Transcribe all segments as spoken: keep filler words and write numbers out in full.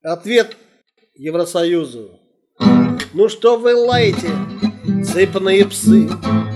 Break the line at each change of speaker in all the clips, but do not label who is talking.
Ответ Евросоюзу: ну что вы лаете, цепные псы,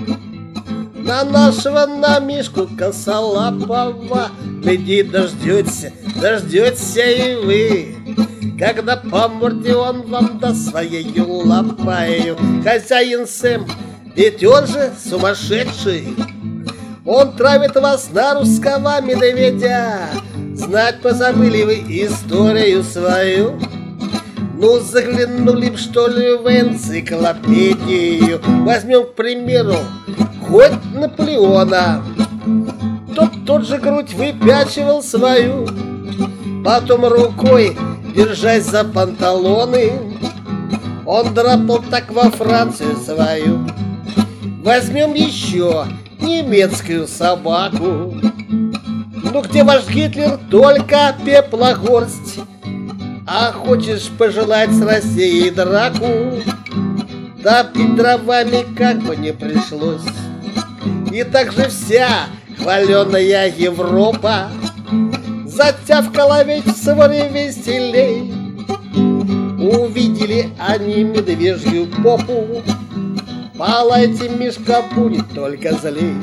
на нашего, на Мишку косолапого? Гляди, дождетесь, дождетесь и вы, когда по морде он вам даст своею лапаю. Хозяин Сэм, ведь он же сумасшедший, он травит вас на русского медведя. Знать позабыли вы историю свою? Ну, заглянули б, что ли, в энциклопедию. Возьмем, к примеру, хоть Наполеона. Тот тот же грудь выпячивал свою, потом рукой, держась за панталоны, он драпал так во Францию свою. Возьмем еще немецкую собаку. Ну где ваш Гитлер, только пеплогорсть. А хочешь пожелать с Россией драку, топить дровами как бы не пришлось. И также вся хваленая Европа затявкала ведь своре веселей. Увидели они медвежью попу, полайте, Мишка будет только злей.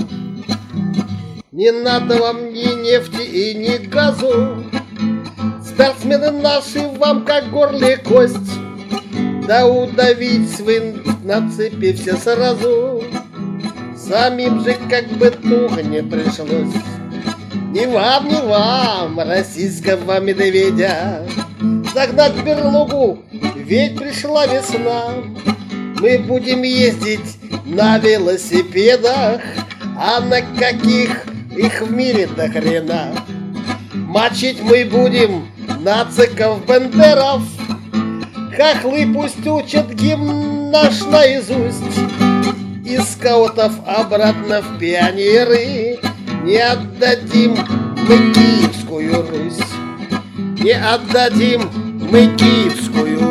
Не надо вам ни нефти и ни газу, спортсмены наши вам как горле кость. Да удавить вы на цепи все сразу, самим же как бы туго не пришлось. Не вам, не вам, российского медведя, загнать в берлогу, ведь пришла весна. Мы будем ездить на велосипедах, а на каких их в мире до хрена. Мочить мы будем нациков-бендеров, хохлы пусть учат гимн наш наизусть. Из скаутов обратно в пионеры не отдадим мы Киевскую Русь, не отдадим мы Киевскую